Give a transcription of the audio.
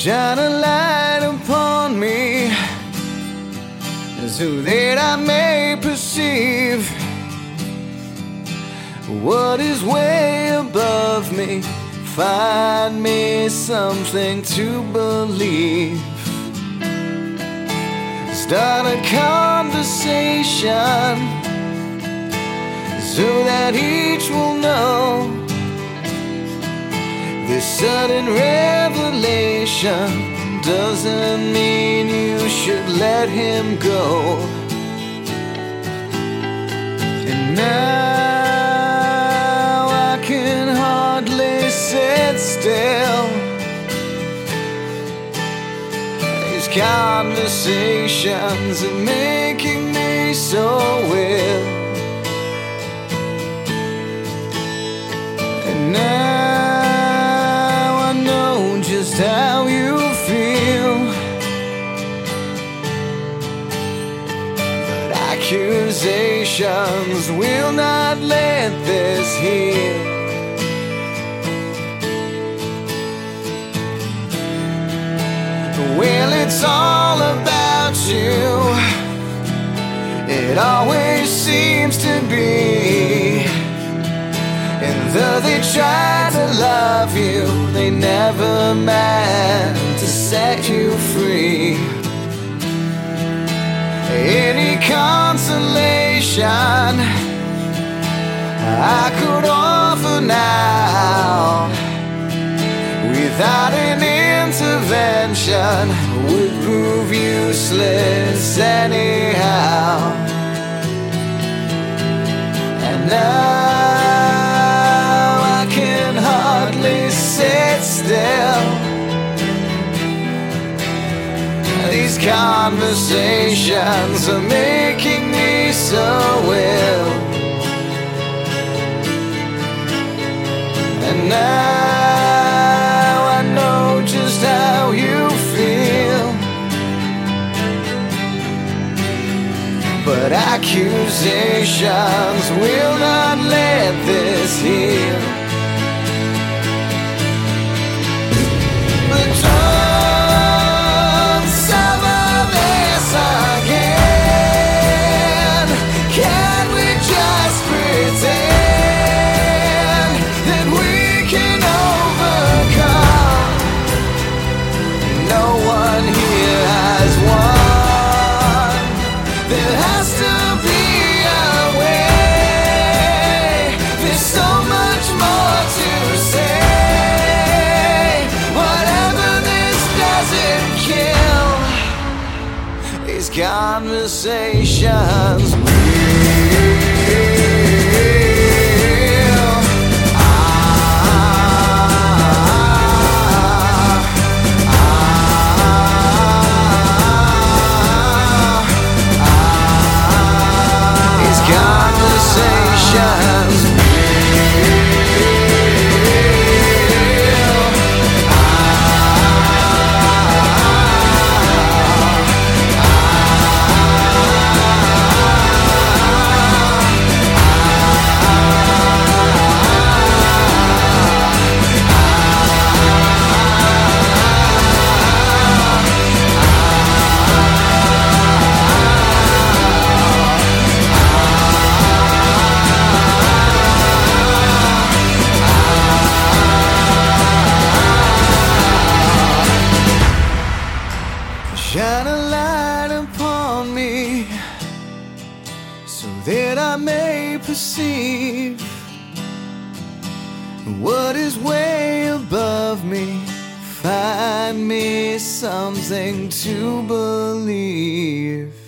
Shine a light upon me, so that I may perceive what is way above me. Find me something to believe. Start a conversation so that each will know this sudden revelation doesn't mean you should let him go. And now I can hardly sit still. These conversations are making me so ill. And now I know just how you feel, but accusations will not let this heal. Well, it's all about you. It always seems to be. And though they try to love you, they never meant to set you free. Any consolation I could offer now, without an intervention, would prove useless anyhow. And now I can hardly sit still. These conversations are making me so ill. And now I know just how you feel, but accusations will not let this heal. But don't suffer this again. Can we just pretend that we can overcome? No one here has won. There has to be a way. There's so much more to say. Whatever this doesn't kill, these conversations shine a light upon me, so that I may perceive what is way above me. Find me something to believe.